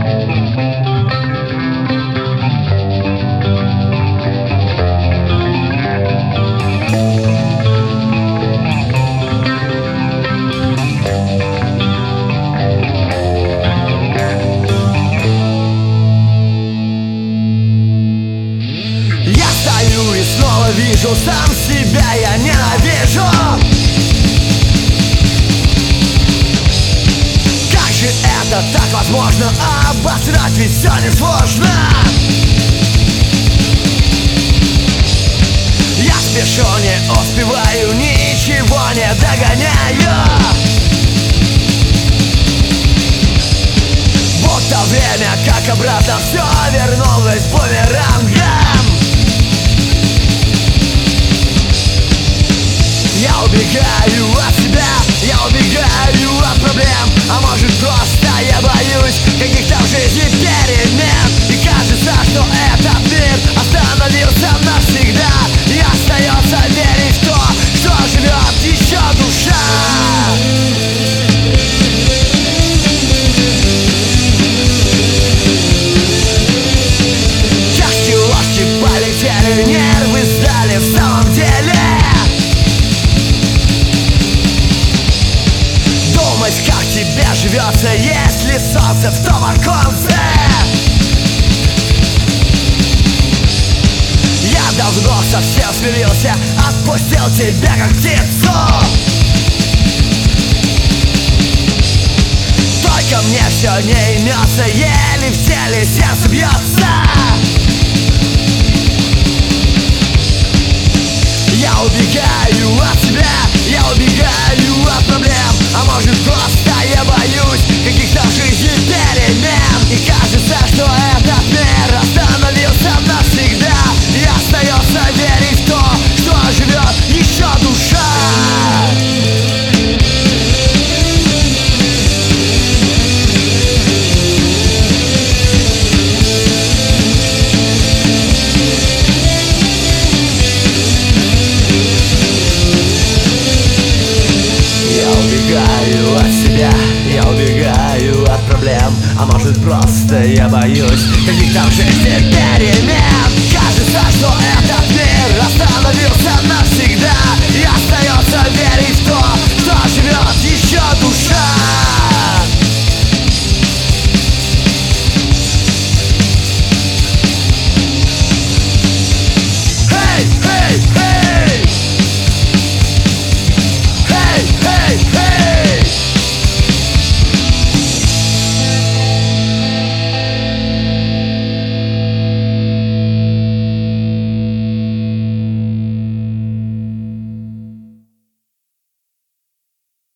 Вижу сам себя, я ненавижу. Как же это так возможно? Обосрать ведь все несложно. Я спешу, не успеваю, ничего не догоняю. Будто время, как обратно, все вернулось бумерангом. Я убегаю от себя, я убегаю от проблем. А может просто я боюсь каких-то в жизни перемен. И кажется, что этот мир остановился навсегда. И остается верить в то, что живет еще душа. Чашки, ложки полетели, нервы сдали в самом деле. Как тебе живется, если солнце в том оконце? Я давно совсем смирился, отпустил тебя как птицу. Только мне все не имется, еле в теле сердце бьется. Я убегаю от себя, я убегаю от проблем. А может просто я боюсь каких-то в жизни перемен. И кажется, что этот мир остановился навсегда. И остается верить в то, что живет еще душа. Я убегаю от проблем. А может просто я боюсь каких-то в жизни перемен. Кажется, что этот мир остановился навсегда. И остается верить